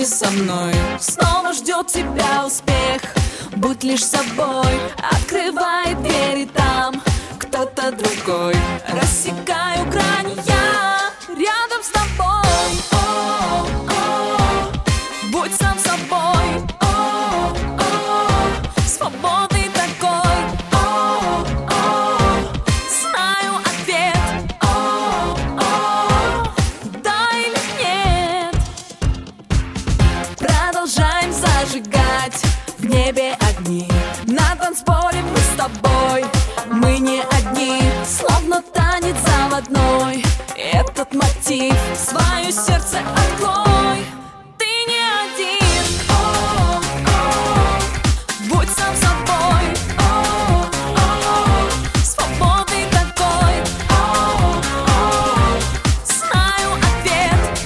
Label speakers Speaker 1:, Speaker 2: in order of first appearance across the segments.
Speaker 1: вместе со мной. Снова ждет тебя успех. Будь лишь собой, открывай двери там кто-то другой. Рассекаю грани я рядом с тобой. Будь сам собой. Свободный такой. Знаю ответ. Да или нет. Продолжаем зажигать в небе огни. На танцполе мы с тобой. Мы не одни, словно танец заводной. Этот мотив свое сердце открой. Ты не один. Будь сам собой. Свободный такой. Знаю ответ.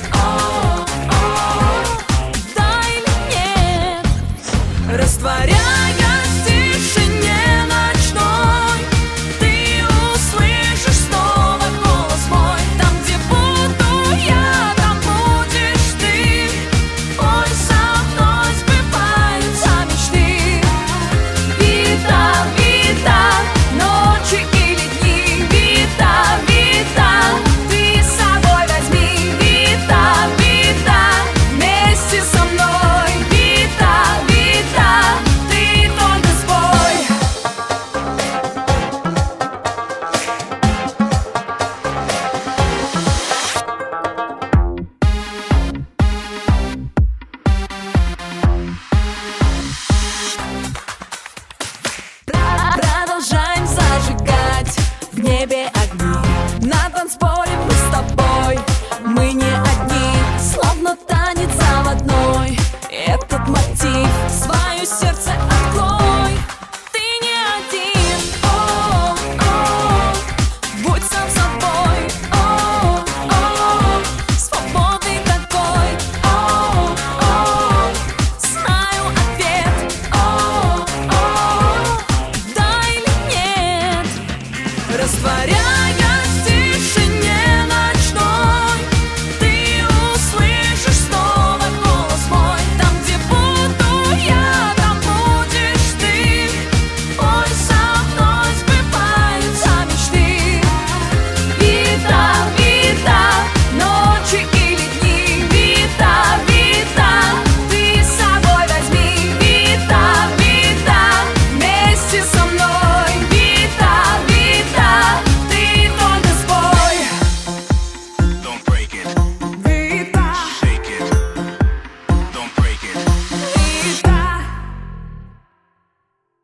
Speaker 1: Да или нет. Растворяясь в тишине ночной, ты услышишь снова голос мой. Там, где буду я, там будешь ты. Пой со мной, сбываются мечты. Вита, вита, ночи или дни. Вита, вита, ты с собой возьми. Вита, вита, вместе со мной. Вита, вита, ты только спой. Продолжаем зажигать в небе огни. На танцполе мы с тобой. Мы не одни, словно танец заводной. Этот мотив свое сердце открой. Ты не один. Будь сам собой. Свободный такой. Знаю ответ. Да или нет. Растворяй